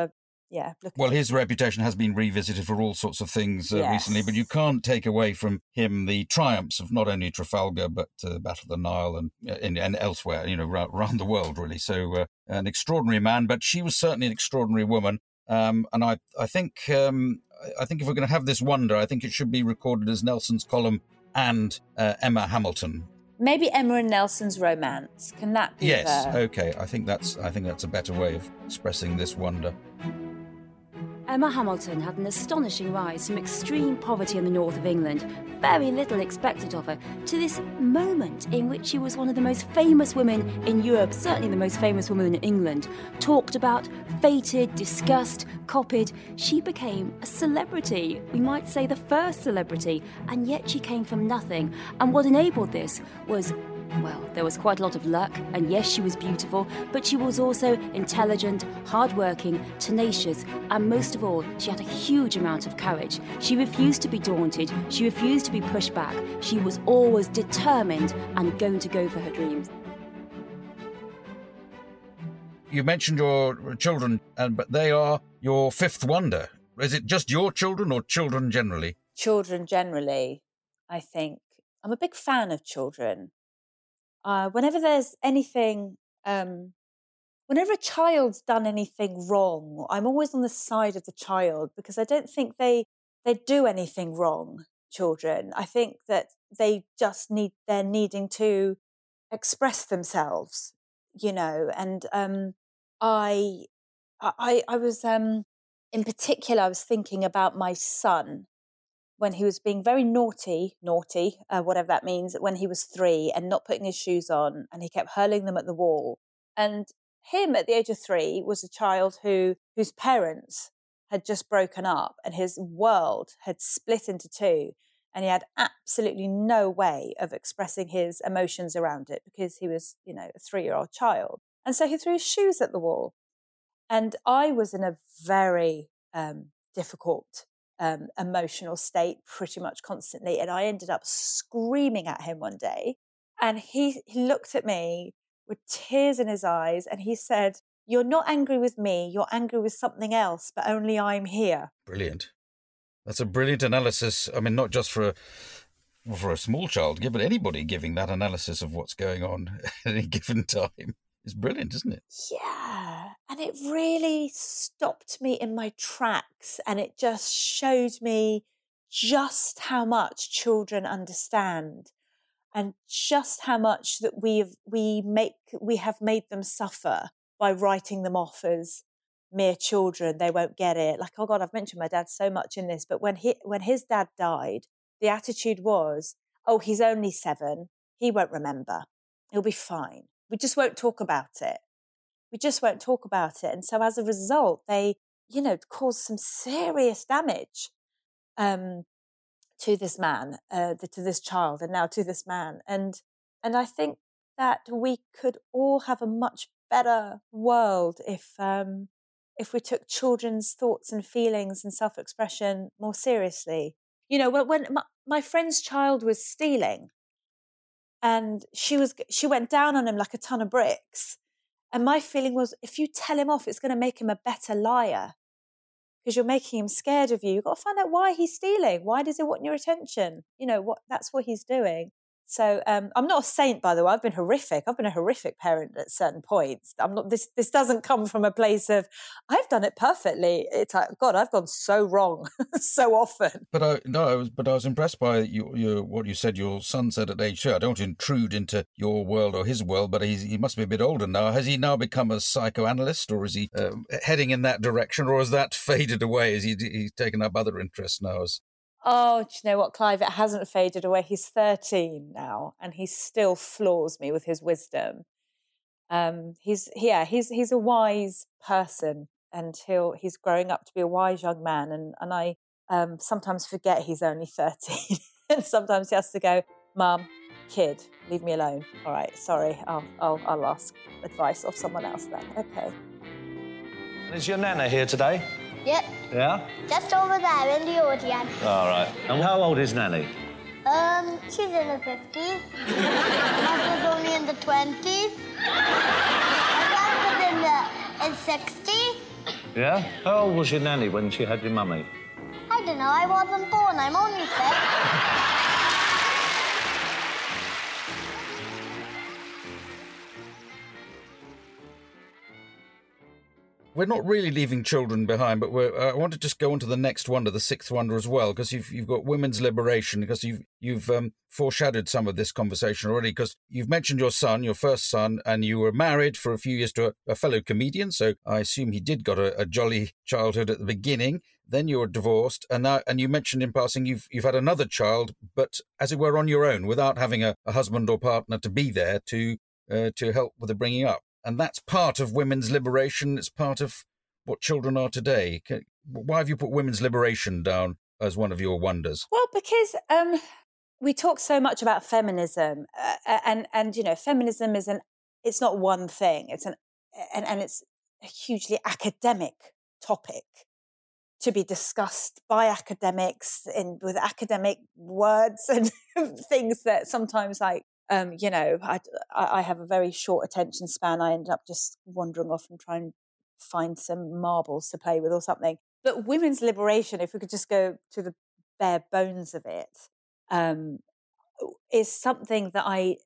yeah. Look well, his reputation has been revisited for all sorts of things uh, Yes. recently, but you can't take away from him the triumphs of not only Trafalgar, but uh, Battle of the Nile and, uh, and, and elsewhere, you know, ra- around the world, really. So uh, an extraordinary man, but she was certainly an extraordinary woman. Um, and I, I think, um, I think if we're going to have this wonder, I think it should be recorded as Nelson's column and uh, Emma Hamilton. Maybe Emma and Nelson's romance. Can that be Yes, the... okay. I think that's I think that's a better way of expressing this wonder. Emma Hamilton had an astonishing rise from extreme poverty in the north of England, very little expected of her, to this moment in which she was one of the most famous women in Europe, certainly the most famous woman in England, talked about, feted, discussed, copied. She became a celebrity, we might say the first celebrity, and yet she came from nothing. And what enabled this was, well, there was quite a lot of luck, and yes, she was beautiful, but she was also intelligent, hardworking, tenacious, and most of all, she had a huge amount of courage. She refused to be daunted, she refused to be pushed back, she was always determined and going to go for her dreams. You mentioned your children, and but they are your fifth wonder. Is it just your children or children generally? Children generally, I think. I'm a big fan of children. Uh, whenever there's anything, um, whenever a child's done anything wrong, I'm always on the side of the child because I don't think they they do anything wrong, children. I think that they just need, they're needing to express themselves, you know, and um, I, I, I was, um, in particular, I was thinking about my son when he was being very naughty, naughty, uh, whatever that means, when he was three and not putting his shoes on, and he kept hurling them at the wall. And him at the age of three was a child who whose parents had just broken up and his world had split into two, and he had absolutely no way of expressing his emotions around it because he was, you know, a three-year-old child. And so he threw his shoes at the wall. And I was in a very um, difficult Um, emotional state pretty much constantly, and I ended up screaming at him one day, and he, he looked at me with tears in his eyes and he said, "You're not angry with me, you're angry with something else, but only I'm here." Brilliant. That's a brilliant analysis. I mean, not just for a, for a small child, but anybody giving that analysis of what's going on at any given time. It's brilliant, isn't it? Yeah, and it really stopped me in my tracks, and it just showed me just how much children understand and just how much that we've we make we have made them suffer by writing them off as mere children. They won't get it. Like, oh God, I've mentioned my dad so much in this, but when he when his dad died, the attitude was, oh, he's only seven, he won't remember, he'll be fine. We just won't talk about it. We just won't talk about it. And so as a result, they, you know, caused some serious damage um, to this man, uh, to this child, and now to this man. And and I think that we could all have a much better world if um, if we took children's thoughts and feelings and self-expression more seriously. You know, when, when my, my friend's child was stealing, and she was she went down on him like a ton of bricks. And my feeling was, if you tell him off, it's going to make him a better liar because you're making him scared of you. You've got to find out why he's stealing. Why does he want your attention? You know, what that's what he's doing. So um, I'm not a saint, by the way. I've been horrific. I've been a horrific parent at certain points. I'm not. This this doesn't come from a place of I've done it perfectly. It's like, God, I've gone so wrong so often. But I no, I was but I was impressed by your, your what you said. Your son said at age two. I don't want to intrude into your world or his world, but he's, he must be a bit older now. Has he now become a psychoanalyst, or is he uh, heading in that direction, or has that faded away? Is he he's taken up other interests now? As Oh, do you know what, Clive? It hasn't faded away. He's thirteen now, and he still floors me with his wisdom. Um, he's yeah, he's he's a wise person, and he'll he's growing up to be a wise young man. And and I um, sometimes forget he's only thirteen, and sometimes he has to go, "Mum, kid, leave me alone. All right, sorry, I'll I'll I'll ask advice of someone else then." Okay. Is your nana here today? Yep. Yeah? Just over there in the audience. All right. And how old is Nanny? Um, she's in her fifties. Mother's only in the twenties. My grandpa's in the in sixty. Yeah? How old was your nanny when she had your mummy? I don't know, I wasn't born, I'm only six. We're not really leaving children behind, but we're, uh, I want to just go on to the next wonder, the sixth wonder as well, because you've you've got women's liberation, because you've you've um, foreshadowed some of this conversation already, because you've mentioned your son, your first son, and you were married for a few years to a, a fellow comedian, so I assume he did got a, a jolly childhood at the beginning. Then you were divorced, and now and you mentioned in passing you've you've had another child, but as it were on your own, without having a, a husband or partner to be there to uh, to help with the bringing up. And that's part of women's liberation. It's part of what children are today. Why have you put women's liberation down as one of your wonders? Well, because um, we talk so much about feminism, uh, and and you know, feminism is an it's not one thing. It's an and and it's a hugely academic topic to be discussed by academics in with academic words and things that sometimes like. Um, you know, I, I have a very short attention span. I end up just wandering off and trying to find some marbles to play with or something. But women's liberation, if we could just go to the bare bones of it, um, is something that I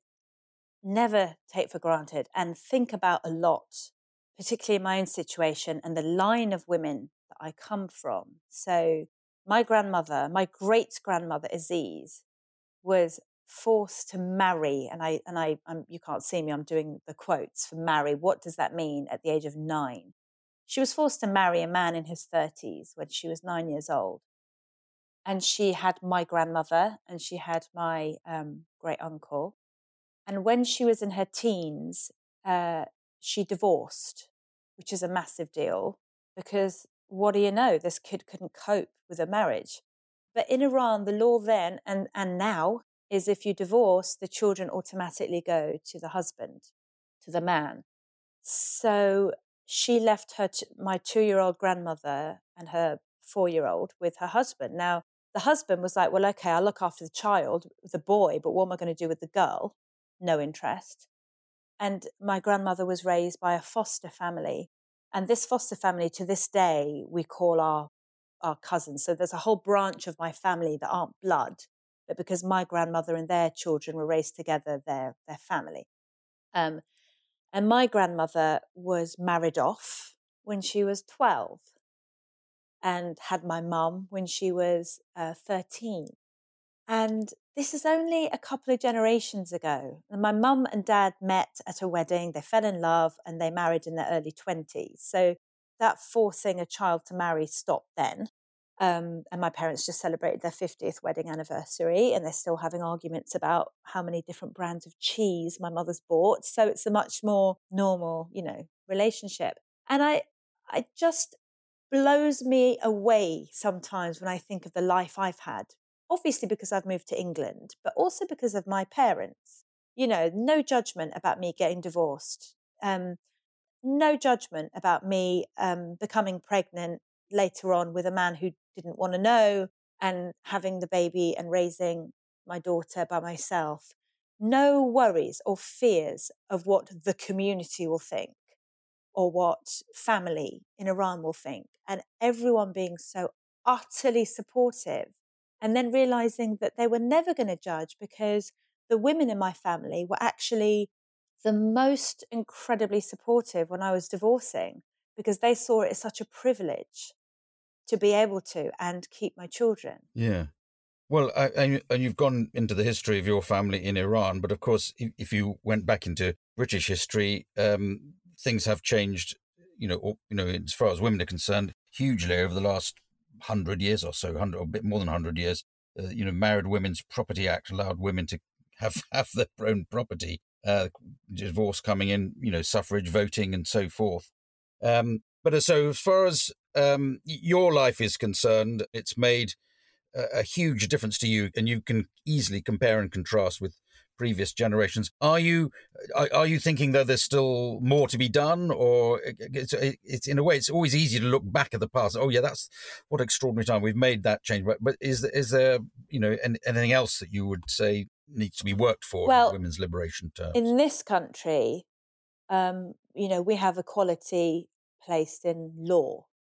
never take for granted and think about a lot, particularly in my own situation and the line of women that I come from. So my grandmother, my great-grandmother Aziz, was forced to marry, and I and I I'm, you can't see me, I'm doing the quotes for marry. What does that mean at the age of nine? She was forced to marry a man in his thirties when she was nine years old. And she had my grandmother and she had my um, great uncle. And when she was in her teens, uh, she divorced, which is a massive deal because what do you know? This kid couldn't cope with a marriage. But in Iran, the law then and, and now is if you divorce, the children automatically go to the husband, to the man. So she left her, t- my two-year-old grandmother and her four-year-old with her husband. Now, the husband was like, well, okay, I'll look after the child, the boy, but what am I going to do with the girl? No interest. And my grandmother was raised by a foster family. And this foster family, to this day, we call our, our cousins. So there's a whole branch of my family that aren't blood, but because my grandmother and their children were raised together, they're, they're family. Um, and my grandmother was married off when she was twelve and had my mum when she was uh, thirteen. And this is only a couple of generations ago. And my mum and dad met at a wedding, they fell in love, and they married in their early twenties. So that forcing a child to marry stopped then. Um, and my parents just celebrated their fiftieth wedding anniversary, and they're still having arguments about how many different brands of cheese my mother's bought. So it's a much more normal, you know, relationship. And I, I just blows me away sometimes when I think of the life I've had. Obviously because I've moved to England, but also because of my parents. You know, no judgment about me getting divorced. Um, no judgment about me um, becoming pregnant later on with a man who didn't want to know and having the baby and raising my daughter by myself. No worries or fears of what the community will think or what family in Iran will think. And everyone being so utterly supportive. And then realizing that they were never going to judge because the women in my family were actually the most incredibly supportive when I was divorcing because they saw it as such a privilege to be able to and keep my children. Yeah. Well, I, and and you've gone into the history of your family in Iran, but of course, if, if you went back into British history, um, things have changed, you know, or, you know, as far as women are concerned, hugely over the last hundred years or so, hundred or a bit more than hundred years. Uh, you know, Married Women's Property Act allowed women to have have their own property. Uh, divorce coming in, you know, suffrage, voting, and so forth. Um, but so as far as um, your life is concerned, it's made a, a huge difference to you, and you can easily compare and contrast with previous generations. Are you are, are you thinking that there's still more to be done, or it's, it's in a way it's always easy to look back at the past? Oh yeah, that's what extraordinary time we've made that change. But, but is is there you know anything else that you would say needs to be worked for well, in women's liberation terms? In this country, um, you know, we have equality placed in law.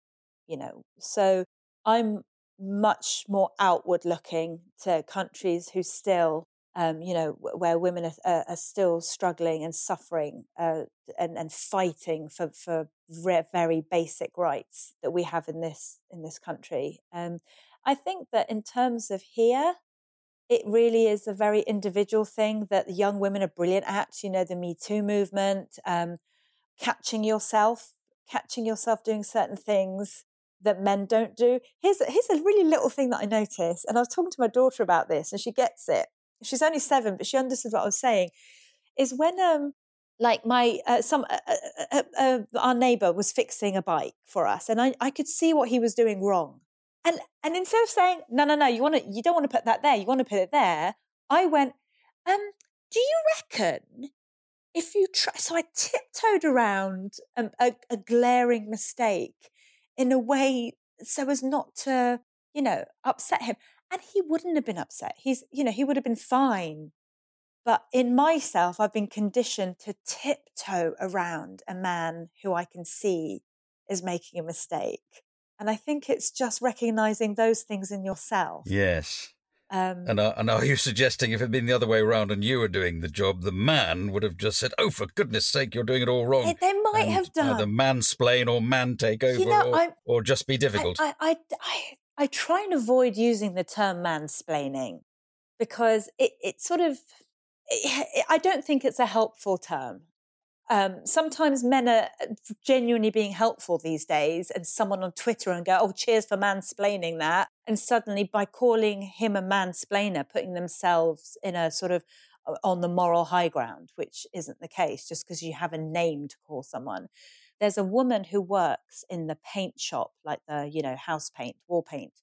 you know. So I'm much more outward looking to countries who still, um, you know, where women are, are, are still struggling and suffering uh, and, and fighting for, for very basic rights that we have in this in this country. Um, I think that in terms of here, it really is a very individual thing that young women are brilliant at. You know, the Me Too movement, um, catching yourself, catching yourself doing certain things that men don't do. Here's, here's a really little thing that I noticed. And I was talking to my daughter about this and she gets it. She's only seven, but she understood what I was saying. Is when, um, like my, uh, some, uh, uh, uh, uh, our neighbour was fixing a bike for us and I, I could see what he was doing wrong. And and instead of saying, no, no, no, you want to, you don't want to put that there, you want to put it there, I went, um, do you reckon if you try, so I tiptoed around a, a, a glaring mistake in a way so as not to, you know, upset him. And he wouldn't have been upset. He's, you know, he would have been fine. But in myself, I've been conditioned to tiptoe around a man who I can see is making a mistake. And I think it's just recognizing those things in yourself. Yes. Um, and, are, and are you suggesting if it had been the other way around and you were doing the job, the man would have just said, oh, for goodness sake, you're doing it all wrong? They might and have done. Either mansplain or man take over you know, or, or just be difficult. I, I, I, I, I try and avoid using the term mansplaining because it, it sort of, it, it, I don't think it's a helpful term. Um, sometimes men are genuinely being helpful these days and someone on Twitter and go, oh, cheers for mansplaining that. And suddenly by calling him a mansplainer, putting themselves in a sort of on the moral high ground, which isn't the case just because you have a name to call someone. There's a woman who works in the paint shop, like the, you know, house paint, wall paint,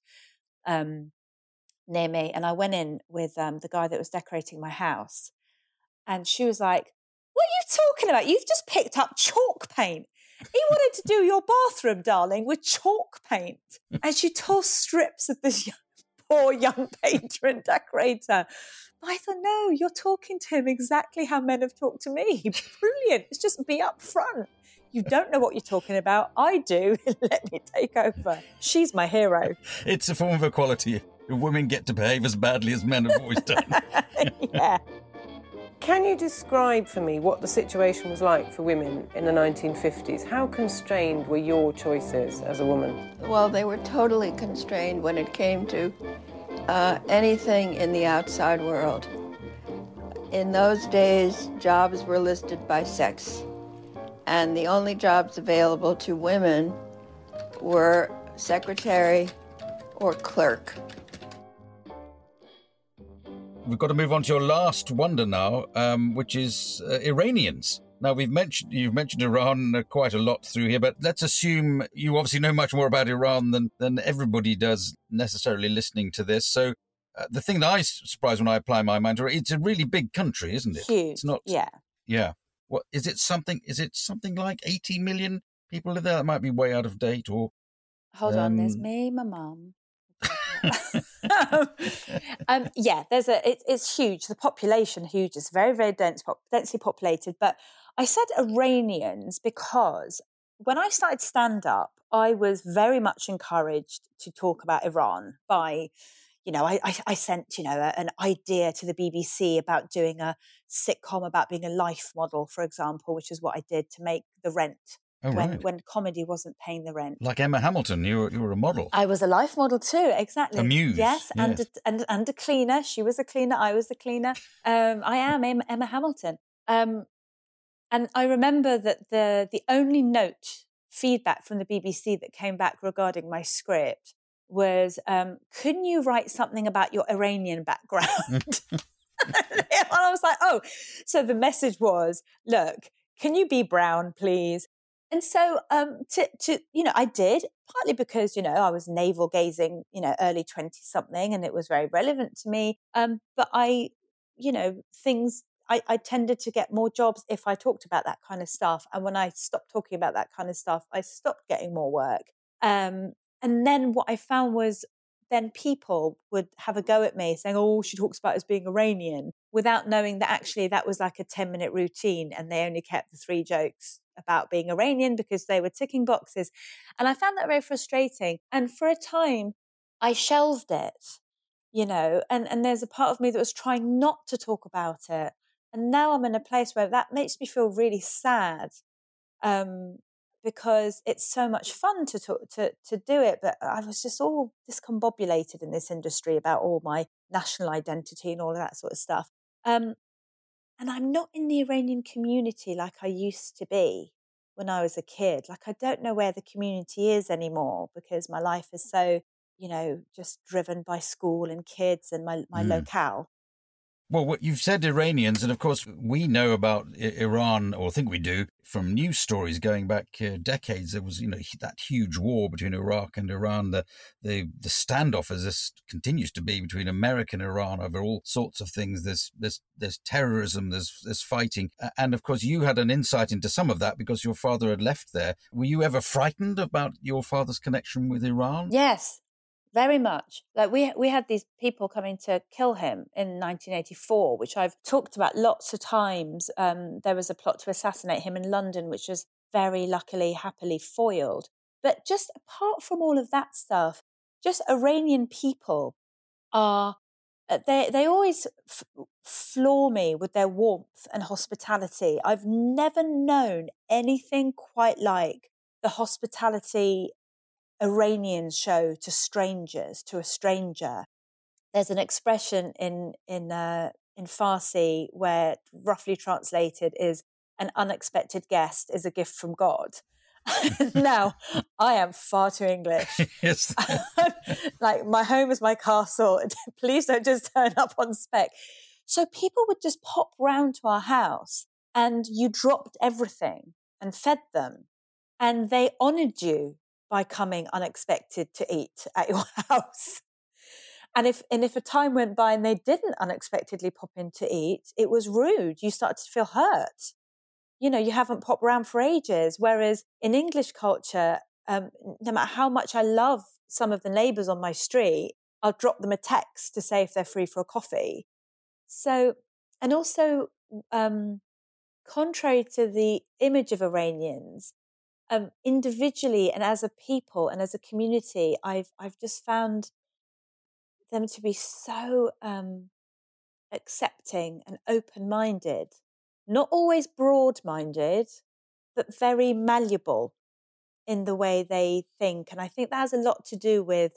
um, near me. And I went in with um, the guy that was decorating my house and she was like, what are you talking about? You've just picked up chalk paint. He wanted to do your bathroom, darling, with chalk paint. And she tore strips of this young, poor young painter and decorator. But I thought, no, you're talking to him exactly how men have talked to me. Brilliant. It's just be up front. You don't know what you're talking about. I do. Let me take over. She's my hero. It's a form of equality. Women get to behave as badly as men have always done. Yeah. Can you describe for me what the situation was like for women in the nineteen fifties? How constrained were your choices as a woman? Well, they were totally constrained when it came to uh, anything in the outside world. In those days, jobs were listed by sex, and the only jobs available to women were secretary or clerk. We've got to move on to your last wonder now, um, which is uh, Iranians. Now, we've mentioned you've mentioned Iran uh, quite a lot through here, but let's assume you obviously know much more about Iran than, than everybody does necessarily listening to this. So uh, the thing that I was surprised when I apply my mind to it, it's a really big country, isn't it? Huge, it's not, yeah. Yeah. What, is it something, is it something like eighty million people live there? That might be way out of date or... Hold um, on, there's me, my mum. um, yeah, there's a. It, it's huge. The population huge. It's very, very dense, pop, densely populated. But I said Iranians because when I started stand up, I was very much encouraged to talk about Iran by, you know, I, I, I sent you know a, an idea to the B B C about doing a sitcom about being a life model, for example, which is what I did to make The Rent. Oh, when, right. when comedy wasn't paying the rent. Like Emma Hamilton, you were, you were a model. I was a life model too, exactly. A muse. Yes, yes. And, a, and, and a cleaner. She was a cleaner, I was a cleaner. Um, I am Emma, Emma Hamilton. Um, and I remember that the the only note, feedback from the B B C that came back regarding my script was, um, couldn't you write something about your Iranian background? And I was like, oh. So the message was, look, can you be brown, please? And so, um, to, to, you know, I did, partly because, you know, I was navel gazing, you know, early twenty-something, and it was very relevant to me. Um, but I, you know, things, I, I tended to get more jobs if I talked about that kind of stuff. And when I stopped talking about that kind of stuff, I stopped getting more work. Um, and then what I found was then people would have a go at me saying, oh, she talks about us being Iranian, without knowing that actually that was like a ten minute routine and they only kept the three jokes about being Iranian because they were ticking boxes. And I found that very frustrating. And for a time, I shelved it, you know, and, and there's a part of me that was trying not to talk about it. And now I'm in a place where that makes me feel really sad. Um, because it's so much fun to, talk, to to do it. But I was just all discombobulated in this industry about all my national identity and all of that sort of stuff. Um, and I'm not in the Iranian community like I used to be when I was a kid. Like, I don't know where the community is anymore because my life is so, you know, just driven by school and kids and my, my mm. locale. Well, what you've said Iranians, and of course we know about Iran, or think we do, from news stories going back uh, decades. There was, you know, that huge war between Iraq and Iran. The the, the standoff, as this continues to be, between America and Iran over all sorts of things. There's there's there's terrorism, there's there's fighting, and of course you had an insight into some of that because your father had left there. Were you ever frightened about your father's connection with Iran? Yes. Very much. Like we we had these people coming to kill him in nineteen eighty-four, which I've talked about lots of times. Um, there was a plot to assassinate him in London, which was very luckily, happily foiled. But just apart from all of that stuff, just Iranian people are, they, they always f- floor me with their warmth and hospitality. I've never known anything quite like the hospitality Iranians show to strangers, to a stranger. There's an expression in in uh, in Farsi where, roughly translated, is an unexpected guest is a gift from God. Now, I am far too English. Yes. Like, my home is my castle. Please don't just turn up on spec. So people would just pop round to our house and you dropped everything and fed them. And they honoured you by coming unexpected to eat at your house. And if and if a time went by and they didn't unexpectedly pop in to eat, it was rude. You started to feel hurt. You know, you haven't popped around for ages. Whereas in English culture, um, no matter how much I love some of the neighbours on my street, I'll drop them a text to say if they're free for a coffee. So, and also, um, contrary to the image of Iranians, Um, individually and as a people and as a community, I've I've just found them to be so um, accepting and open-minded, not always broad-minded, but very malleable in the way they think. And I think that has a lot to do with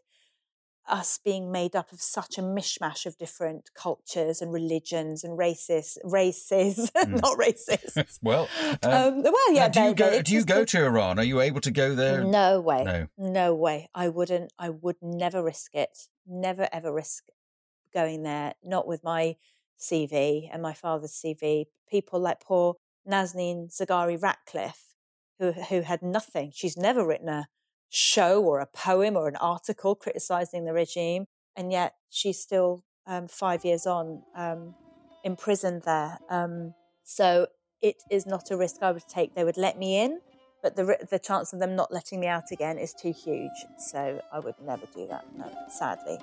us being made up of such a mishmash of different cultures and religions and races, races, mm. not racists. well, um, um, well, yeah. Do you they, go? they, Do you go to Iran? Are you able to go there? No way. No, no way. I wouldn't. I would never risk it. Never ever risk going there. Not with my C V and my father's C V. People like poor Nazanin Zaghari-Ratcliffe, who who had nothing. She's never written a show or a poem or an article criticising the regime, and yet she's still um, five years on um, imprisoned there. Um, so it is not a risk I would take. They would let me in, but the the chance of them not letting me out again is too huge. So I would never do that, no, sadly.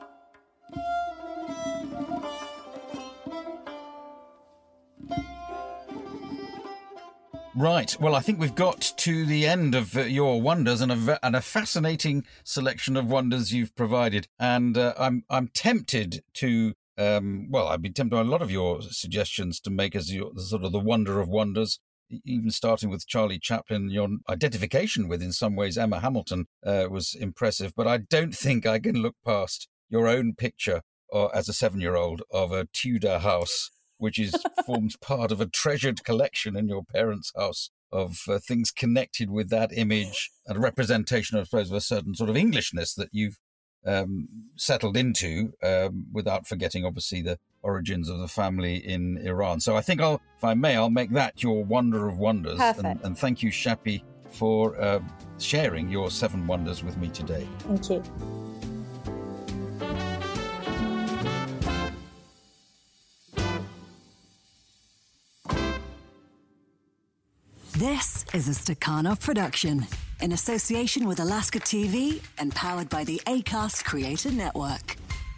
Right. Well, I think we've got to the end of uh, your wonders and a, and a fascinating selection of wonders you've provided. And uh, I'm I'm tempted to, um, well, I've been tempted by a lot of your suggestions to make as your, sort of the wonder of wonders, even starting with Charlie Chaplin. Your identification with, in some ways, Emma Hamilton uh, was impressive. But I don't think I can look past your own picture or, as a seven-year-old, of a Tudor house, which is forms part of a treasured collection in your parents' house of uh, things connected with that image, and a representation, I suppose, of a certain sort of Englishness that you've um, settled into, um, without forgetting, obviously, the origins of the family in Iran. So I think I'll, if I may, I'll make that your wonder of wonders. Perfect. And, and thank you, Shappi, for uh, sharing your seven wonders with me today. Thank you. This is a Stakhanov production, in association with Alaska T V and powered by the Acast Creator Network.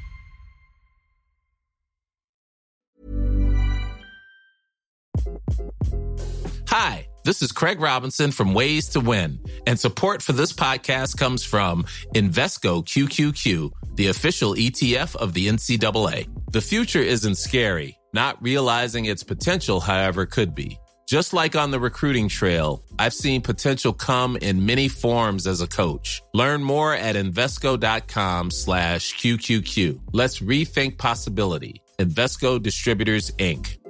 Hi, this is Craig Robinson from Ways to Win, and support for this podcast comes from Invesco Q Q Q, the official E T F of the N C double A. The future isn't scary. Not realizing its potential, however, could be. Just like on the recruiting trail, I've seen potential come in many forms as a coach. Learn more at Invesco.com slash QQQ. Let's rethink possibility. Invesco Distributors, Incorporated.